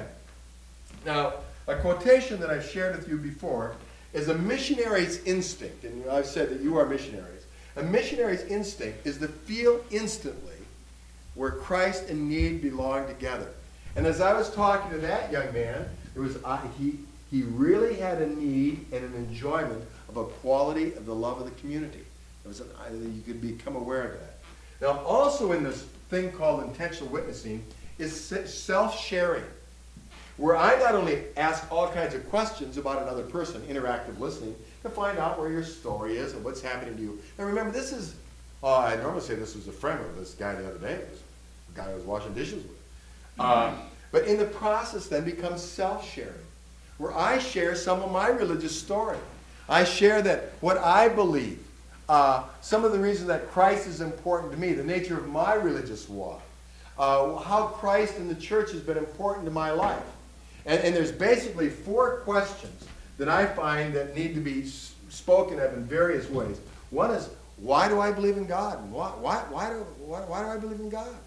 Now, a quotation that I've shared with you before is a missionary's instinct, and I've said that you are missionaries. A missionary's instinct is to feel instantly where Christ and need belong together. And as I was talking to that young man, it was uh, he he really had a need and an enjoyment of a quality of the love of the community. It was an, uh, you could become aware of that. Now, also in this thing called intentional witnessing is self-sharing, where I not only ask all kinds of questions about another person, interactive listening, to find out where your story is and what's happening to you. And remember, this is, uh, I normally say this was a friend of this guy the other day. It was the guy I was washing dishes with. Uh, but in the process then becomes self-sharing, where I share some of my religious story. I share that what I believe, uh, some of the reasons that Christ is important to me, the nature of my religious walk, uh, how Christ and the church has been important to my life. And, and there's basically four questions that I find that need to be s- spoken of in various ways. One is, why do I believe in God? Why, why, why, do, why, why do I believe in God?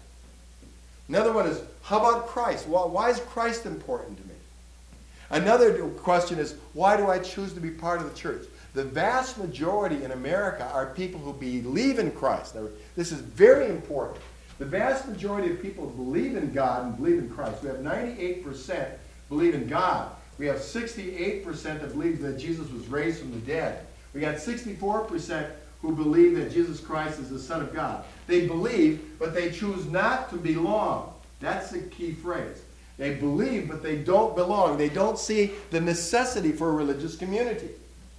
Another one is, how about Christ? Why, why is Christ important to me? Another question is, why do I choose to be part of the church? The vast majority in America are people who believe in Christ. Now, this is very important. The vast majority of people who believe in God and believe in Christ. We have ninety-eight percent believe in God. We have sixty-eight percent that believe that Jesus was raised from the dead. We got sixty-four percent who believe that Jesus Christ is the Son of God. They believe, but they choose not to belong. That's the key phrase. They believe, but they don't belong. They don't see the necessity for a religious community.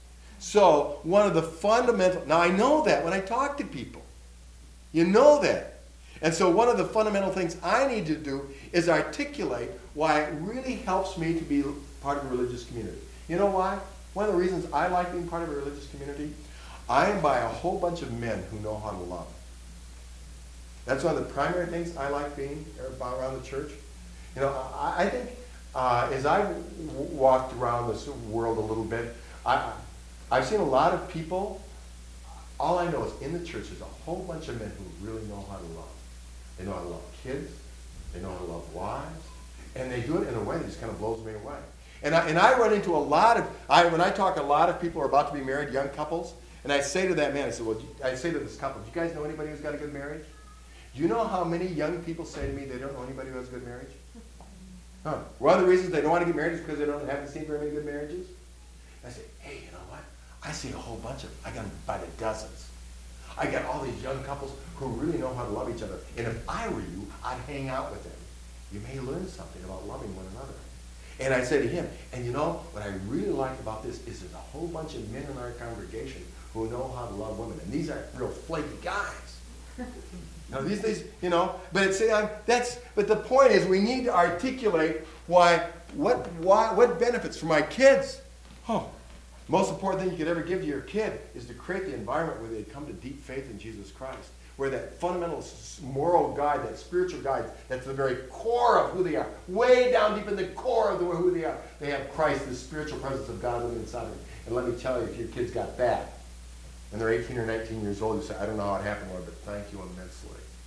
So, one of the fundamental... Now, I know that when I talk to people. You know that. And so one of the fundamental things I need to do is articulate why it really helps me to be part of a religious community. You know why? One of the reasons I like being part of a religious community, I am by a whole bunch of men who know how to love. That's one of the primary things I like being around the church. You know, I, I think uh, as I w- walked around this world a little bit, I, I've seen a lot of people. All I know is in the church there's a whole bunch of men who really know how to love. They know how to love kids. They know how to love wives. And they do it in a way that just kind of blows me away. And I, and I run into a lot of, I, when I talk, a lot of people are about to be married, young couples, and I say to that man, I said, well, I say to this couple, do you guys know anybody who's got a good marriage? Do you know how many young people say to me they don't know anybody who has a good marriage? Huh. One of the reasons they don't want to get married is because they don't haven't seen very many good marriages. I say, hey, you know what? I see a whole bunch of them. I got them by the dozens. I got all these young couples who really know how to love each other. And if I were you, I'd hang out with them. You may learn something about loving one another. And I said to him, and you know, what I really like about this is there's a whole bunch of men in our congregation who know how to love women. And these aren't real flaky guys. Now these days, you know, but it's um, that's but the point is we need to articulate why what why what benefits for my kids. Oh, most important thing you could ever give to your kid is to create the environment where they come to deep faith in Jesus Christ, where that fundamental moral guide, that spiritual guide, that's the very core of who they are, way down deep in the core of the, who they are. They have Christ, the spiritual presence of God living inside of them. And let me tell you, if your kid's got that, and they're eighteen or nineteen years old, you say, I don't know how it happened, Lord, but thank you immensely.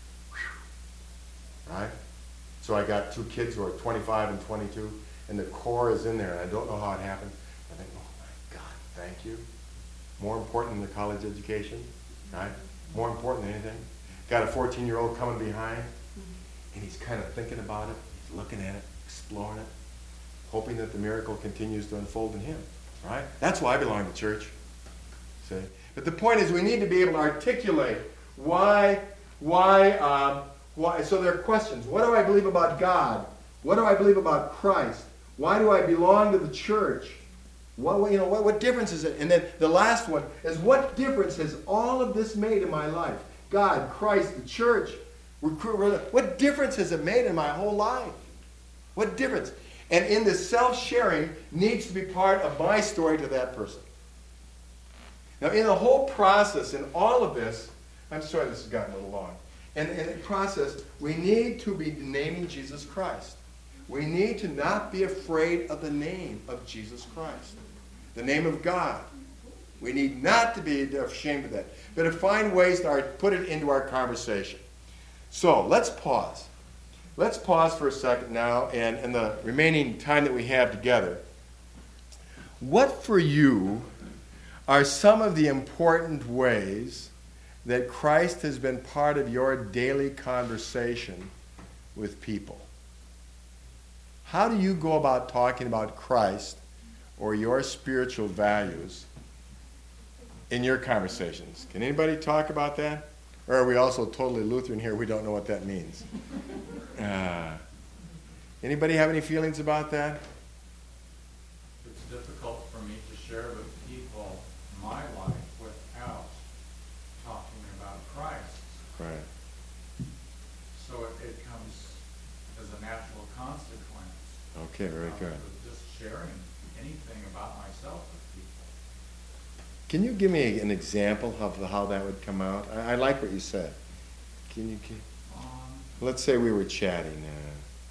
Whew. Right? So I got two kids who are twenty-five and twenty-two, and the core is in there, and I don't know how it happened. I think, oh my God, thank you. More important than the college education, right? More important than anything. Got a fourteen-year-old coming behind, and he's kind of thinking about it, he's looking at it, exploring it, hoping that the miracle continues to unfold in him, right? That's why I belong to church. See? But the point is we need to be able to articulate why, Why, um, why, so there are questions. What do I believe about God? What do I believe about Christ? Why do I belong to the church? What, you know, what, what difference is it? And then the last one is, what difference has all of this made in my life? God, Christ, the church. We're, we're, what difference has it made in my whole life? What difference? And in this self-sharing needs to be part of my story to that person. Now, in the whole process, in all of this, I'm sorry this has gotten a little long. And in the process, we need to be naming Jesus Christ. We need to not be afraid of the name of Jesus Christ, the name of God. We need not to be ashamed of that, but to find ways to put it into our conversation. So let's pause. Let's pause for a second now, and in the remaining time that we have together, what for you are some of the important ways that Christ has been part of your daily conversation with people? How do you go about talking about Christ or your spiritual values in your conversations? Can anybody talk about that? Or are we also totally Lutheran here? We don't know what that means. Uh, anybody have any feelings about that? It's difficult for me to share with people my life without talking about Christ. Right. So it, it comes as a natural consequence. Okay, very of good. Just sharing anything about myself with people. Can you give me an example of how that would come out? I, I like what you said. Can you? Can, Um, let's say we were chatting. Uh,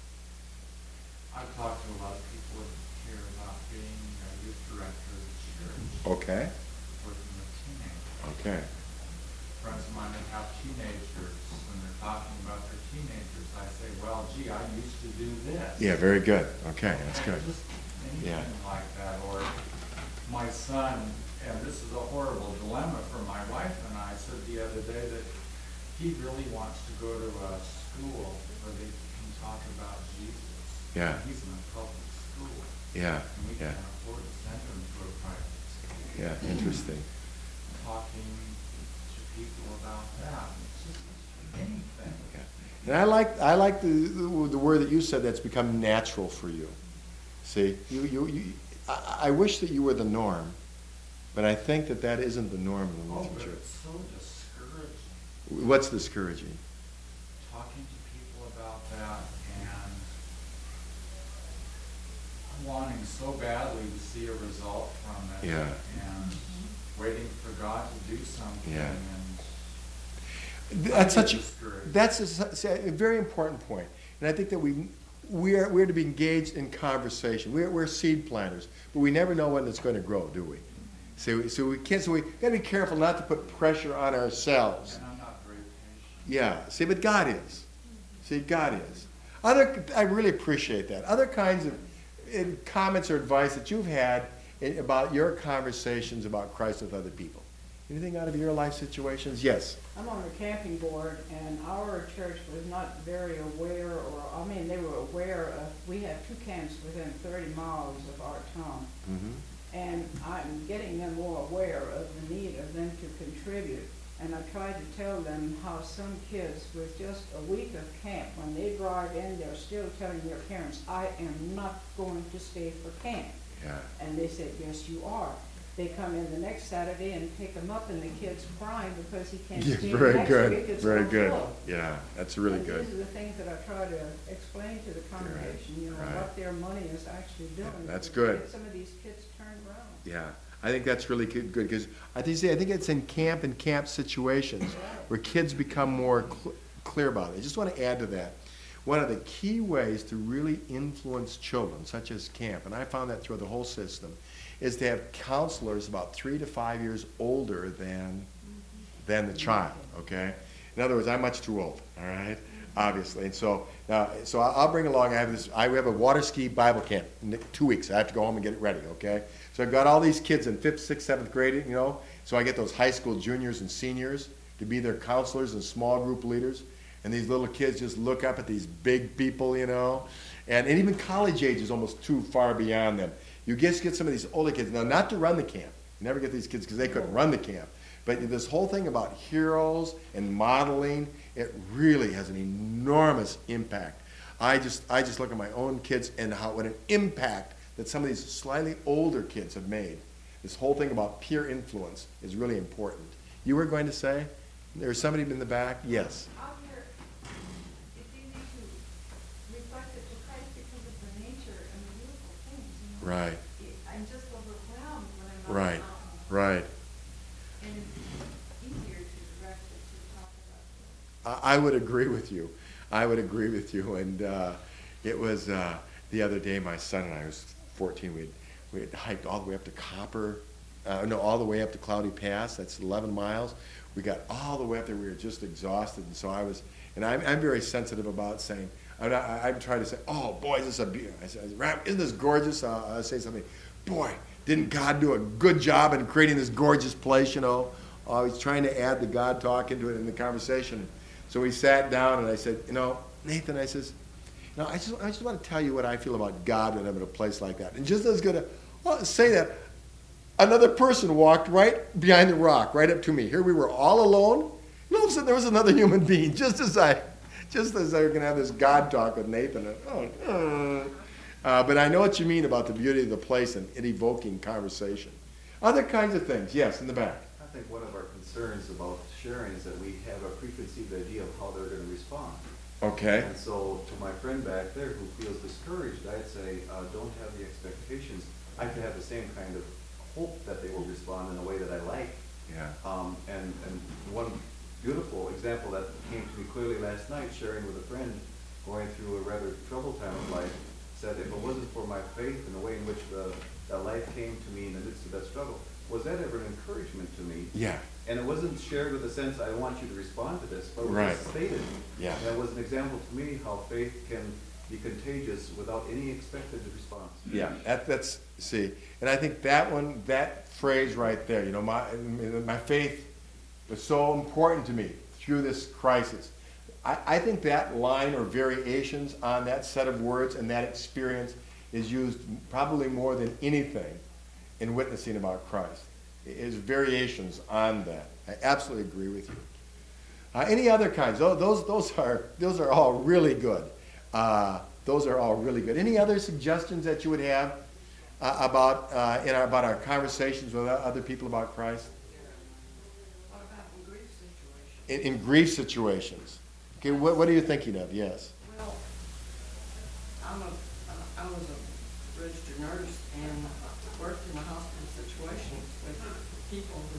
I've talked to a lot of people here about being a youth director of the church, okay. working with teenagers. Okay. Friends of mine that have teenagers, when they're talking about their teenagers, I say, well, gee, I used to do this. Yeah, very good. Okay, that's good. Just anything Yeah. like that. Or my son, and this is a horrible dilemma for my wife and I, said the other day that he really wants to go to a school where they can talk about Jesus. Yeah. He's in a public school. Yeah, And we yeah, can't afford to send him to a private school. yeah. Interesting. Talking to people about that. It's just anything. Yeah. And I like I like the, the the word that you said, that's become natural for you. See, you you, you I, I wish that you were the norm, but I think that that isn't the norm in the Oh, Lutheran but Church. it's so discouraging. What's discouraging? Talking to people about that and wanting so badly to see a result from it. Yeah. And waiting for God to do something. Yeah. And That's I such get a, discouraged. that's a, a very important point, and I think that we we are we're to be engaged in conversation. We're we're seed planters, but we never know when it's going to grow, do we? So so we can't. So we got to be careful not to put pressure on ourselves. And I'm not very patient. Yeah. See, but God is. See, God is. Other, I really appreciate that. Other kinds of uh, comments or advice that you've had in, about your conversations about Christ with other people. Anything out of your life situations? Yes. I'm on the camping board, and our church was not very aware, or, I mean, they were aware of, we have two camps within thirty miles of our town. Mm-hmm. And I'm getting them more aware of the need of them to contribute. And I tried to tell them how some kids with just a week of camp, when they drive in, they're still telling their parents, I am not going to stay for camp. Yeah. And they said, yes, you are. They come in the next Saturday and pick him up, and the kid's crying because he can't Yeah, stay very next good. week. It's Very so good. full. Yeah, that's really And good. These are the things that I try to explain to the congregation, you know, Right. what their money is actually doing. that's to good. Get some of these kids turned around. Yeah, I think that's really good because I think I think it's in camp and camp situations where kids become more cl- clear about it. I just want to add to that. One of the key ways to really influence children, such as camp, and I found that through the whole system, is to have counselors about three to five years older than than the child. Okay, in other words, I'm much too old. All right, obviously, and so now, so I'll bring along. I have this. I have a water ski Bible camp in two weeks. I have to go home and get it ready. Okay, so I've got all these kids in fifth, sixth, seventh grade. You know, so I get those high school juniors and seniors to be their counselors and small group leaders. And these little kids just look up at these big people, you know, and, and even college age is almost too far beyond them. You just get some of these older kids now, not to run the camp. You never get these kids because they couldn't run the camp, But this whole thing about heroes and modeling, it really has an enormous impact. I just, I just look at my own kids and how, what an impact that some of these slightly older kids have made. This whole thing about peer influence is really important. You were going to say? There's somebody in the back? Yes. Out here, it's easy to reflect it to Christ because of the nature and the beautiful things, you know? Right, It- I'm just overwhelmed when I'm not right, out. right. And it's easier to direct it to talk about it. I I would agree with you. I would agree with you. And uh, it was uh, the other day, my son and I, was fourteen, we had, we had hiked all the way up to Copper, uh, no, all the way up to Cloudy Pass. That's eleven miles. We got all the way up there. We were just exhausted. And so I was, and I'm, I'm very sensitive about saying, I'm, not, I- I'm trying to say, oh, boy, this is a beauty. I said, Ram, isn't this gorgeous? Uh, I'll say something, boy, didn't God do a good job in creating this gorgeous place, you know? Uh, he's trying to add the God talk into it in the conversation. So we sat down and I said, you know, Nathan, I says, you know, I just, I just want to tell you what I feel about God when I'm in a place like that. And just as good to well, say that, another person walked right behind the rock, right up to me. Here we were all alone. And all of a sudden there was another human being, just as I, just as I was going to have this God talk with Nathan. And, oh, uh, uh, but I know what you mean about the beauty of the place and it evoking conversation. Other kinds of things, yes, in the back. I think one of our concerns about sharing is that we have a preconceived idea of how they're going to respond. Okay. And so to my friend back there who feels discouraged, I'd say, uh, don't have the expectations. I could have the same kind of hope that they will respond in a way that I like. Yeah. Um, and, and one beautiful example that came to me clearly last night, sharing with a friend going through a rather troubled time of life, said if it wasn't for my faith and the way in which the, that life came to me in the midst of that struggle, was that ever an encouragement to me? Yeah. And it wasn't shared with a sense, I want you to respond to this, but it was Right. just stated. Yeah. And it was an example to me how faith can be contagious without any expected response. Yeah, that, that's, see, and I think that one, that phrase right there, you know, my, my faith was so important to me through this crisis. I, I think that line or variations on that set of words and that experience is used probably more than anything in witnessing about Christ. Is variations on that. I absolutely agree with you. Uh, any other kinds? Those, those, those are, those are all really good. Uh, those are all really good. Any other suggestions that you would have uh, about uh, in our, about our conversations with other people about Christ? What about in grief situations? In, in grief situations. Okay, what, what are you thinking of? Yes. Well, I'm a, uh, I was a registered nurse and worked in a hospital situation with people who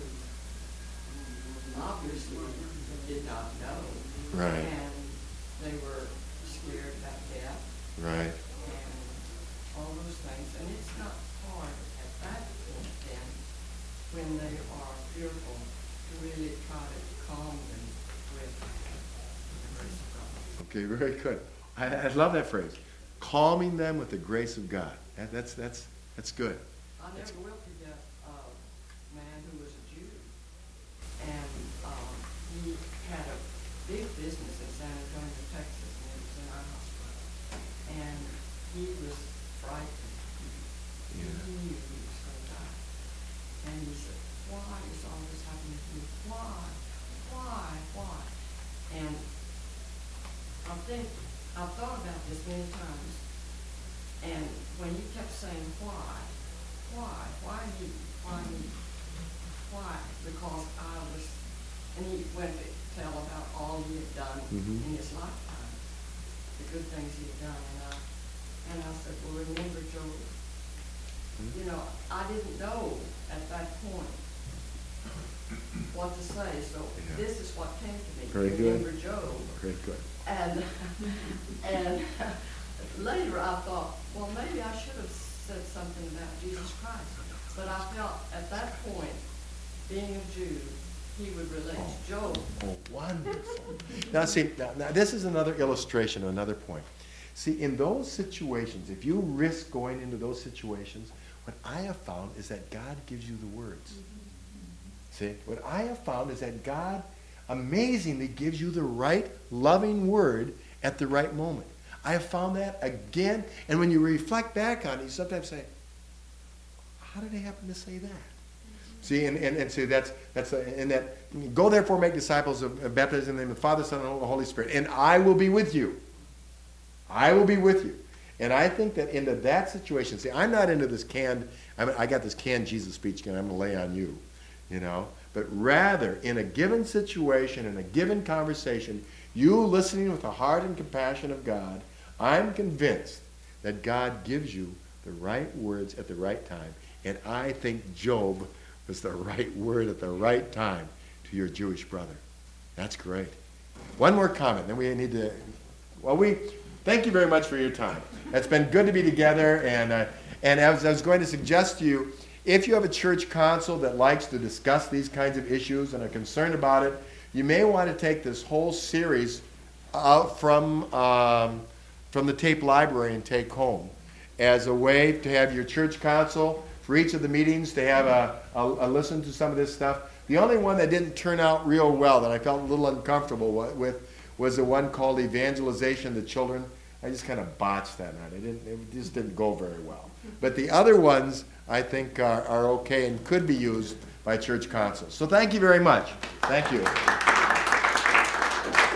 obviously did not know. Right. And they were scared about death Right. and all those things. And it's not hard at that point then, when they are fearful, to really try to calm them with the grace of God. Okay, very good. I, I love that phrase. Calming them with the grace of God. That, that's, that's, that's good. I never will forget a man who was a Jew, and um, he had a big business in San Antonio, Texas, and it was in our hospital. And he was frightened. Yeah. He knew he was going to die. And he said, why is all this happening to me? Why? Why? Why? And I think, I've thought about this many times, and when you kept saying why, why, why me, why me, why? Because I was, and he went to tell about all he had done Mhm. in his lifetime, the good things he had done, and I, and I said, well, remember, Job, Mm-hmm. you know, I didn't know at that point what to say, so Yeah. this is what came to me. Very good. Remember Job. Very good. And, and later I thought, well, maybe I should have said something about Jesus Christ. But I felt at that point, being a Jew, he would relate to Job. Oh, wonderful. Now, see, now, now this is another illustration, another point. See, in those situations, if you risk going into those situations, what I have found is that God gives you the words. See, what I have found is that God amazingly gives you the right loving word at the right moment. I have found that again, and when you reflect back on it, you sometimes say, how did I happen to say that? See, and, and, and see, that's, that's, a, and that, go therefore make disciples of, of baptizing in the name of the Father, Son, and the Holy Spirit, and I will be with you. I will be with you. And I think that into that situation, see, I'm not into this canned, I mean, I got this canned Jesus speech and I'm going to lay on you, you know. But rather, in a given situation, in a given conversation, you listening with the heart and compassion of God, I'm convinced that God gives you the right words at the right time. And I think Job was the right word at the right time to your Jewish brother. That's great. One more comment, then we need to, well, we, thank you very much for your time. It's been good to be together, and, uh, and as I was going to suggest to you, if you have a church council that likes to discuss these kinds of issues and are concerned about it, you may want to take this whole series out from, um, from the tape library and take home as a way to have your church council for each of the meetings to have a, a, a listen to some of this stuff. The only one that didn't turn out real well that I felt a little uncomfortable with was the one called Evangelization of the Children. I just kind of botched that night. I didn't, it just didn't go very well. But the other ones I think are, are okay and could be used by church councils. So thank you very much. Thank you.